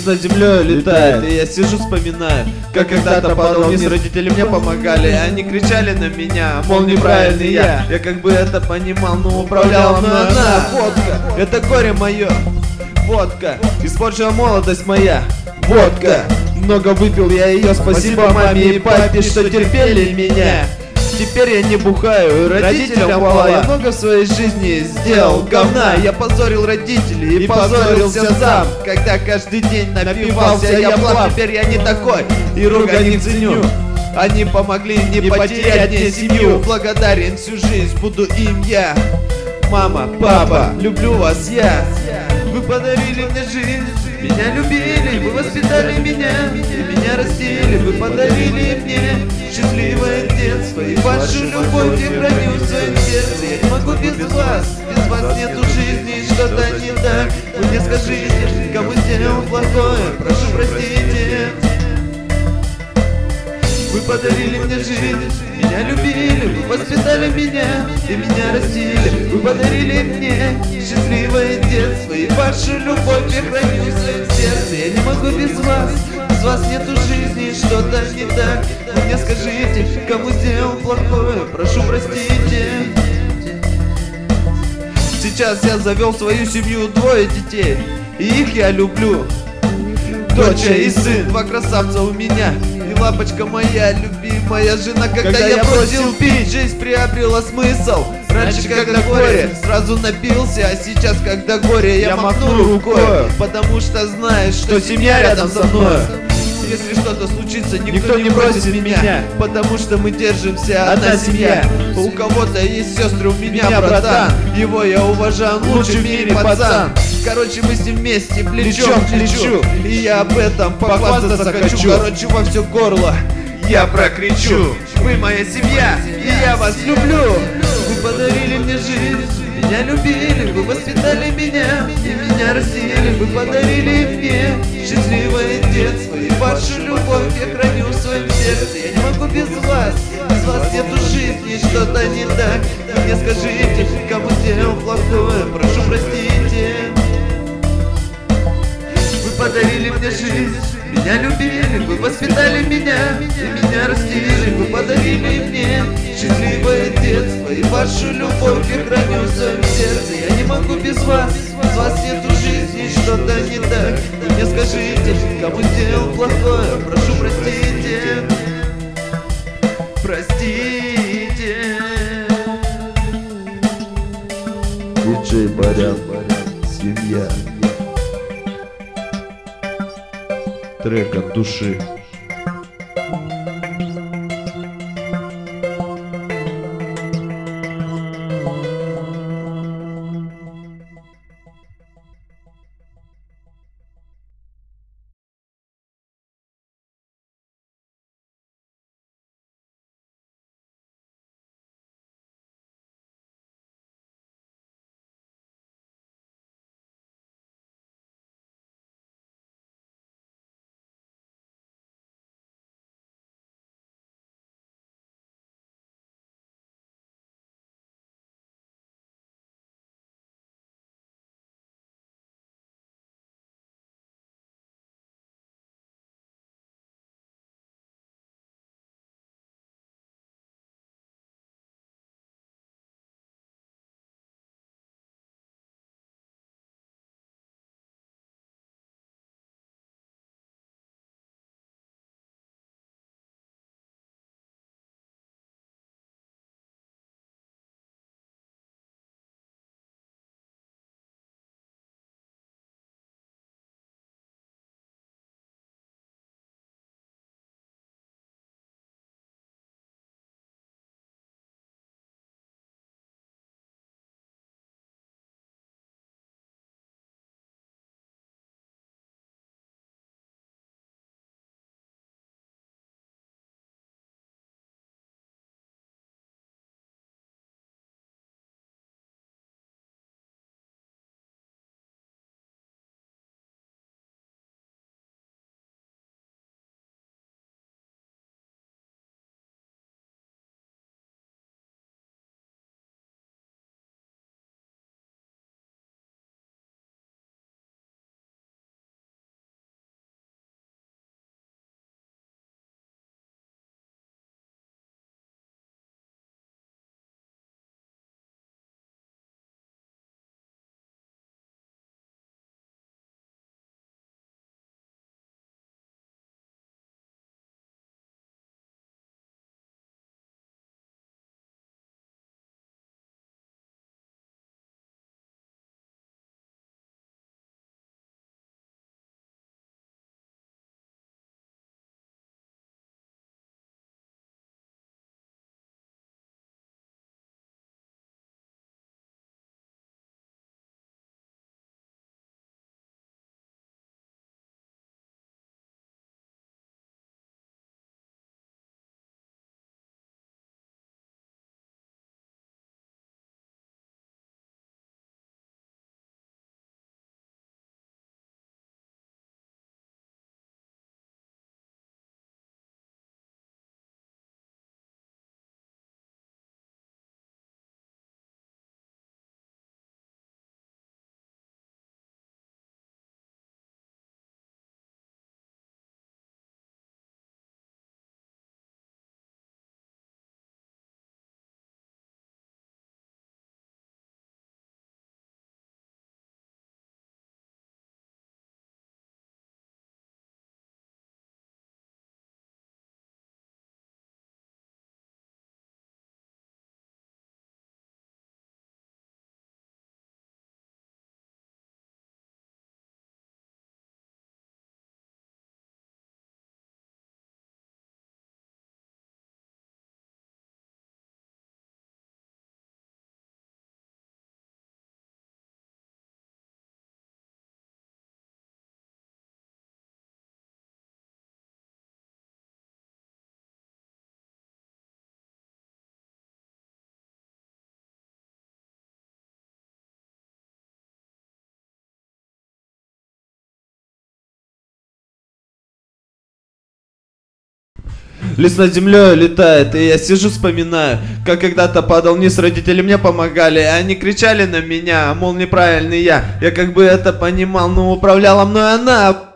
Космос над землей летает, и я сижу вспоминаю, как когда-то падал вниз, родители мне помогали. Они кричали на меня, мол, неправильный я. Я как бы это понимал, но управляла мной она. Водка, это горе мое. Водка, испорчила молодость моя. Водка, много выпил я ее, спасибо маме и папе, что терпели меня. Теперь я не бухаю, родителям хвала. Я много в своей жизни сделал говна. Я позорил родителей и позорился сам. Когда каждый день напивался я плав. Теперь я не такой и ругань не ценю. Они помогли не потерять мне семью. Благодарен всю жизнь буду им я. Мама, папа, люблю вас я. Вы подарили мне жизнь, меня любили, вы воспитали меня и меня растили. Вы подарили мне счастливое детство, и вашу любовь я храню в своем сердце. Я не могу без вас нету жизни, что-то не так. Вы мне скажите, кому сделал плохое, прошу простите. Вы подарили мне жизнь, меня любили, вы воспитали меня и меня растили. Вы подарили мне счастливое детство, и вашу любовь я храню в своем сердце. Я не могу без вас нету жизни, что-то не так. Вы мне скажите, кому сделал плохое, прошу простите. Сейчас я завел свою семью, 2 детей, и их я люблю. Дочь и сын, 2 красавца у меня. И лапочка моя, любимая жена. Когда я бросил пить, жизнь приобрела смысл. Раньше, когда горе, сразу напился. А сейчас, когда горе, я махну рукой. Потому что знаешь, что семья рядом со мной. Если что-то случится, никто не бросит меня, потому что мы держимся, одна семья. У кого-то есть сестры, у меня братан. Его я уважаю, он лучший в мире пацан. Короче, мы с ним вместе, плечом к плечу. И я об этом похвастаться хочу. Короче, во все горло я прокричу: вы моя семья, и я вас люблю. Вы подарили мне жизнь, меня любили, вы воспитали меня и меня растили. Вы подарили мне счастливое детство, и вашу любовь я храню в своем сердце. Я не могу без вас нету жизни, что-то не так. Вы мне скажите, кому сделал плохое, прошу простите. Вы подарили мне жизнь, меня любили, вы воспитали меня и меня растили. Вы подарили мне счастливое детство, и вашу любовь я храню в своем сердце. Я не могу без вас нету жизни, что-то не так. Вы мне скажите, кому сделал плохое, прошу простите. Простите. Диджей Барян, семья. Трек от души. Лист над землей летает, и я сижу вспоминаю, как когда-то падал вниз, родители мне помогали. Они кричали на меня, мол, неправильный я как бы это понимал, но управляла мной она.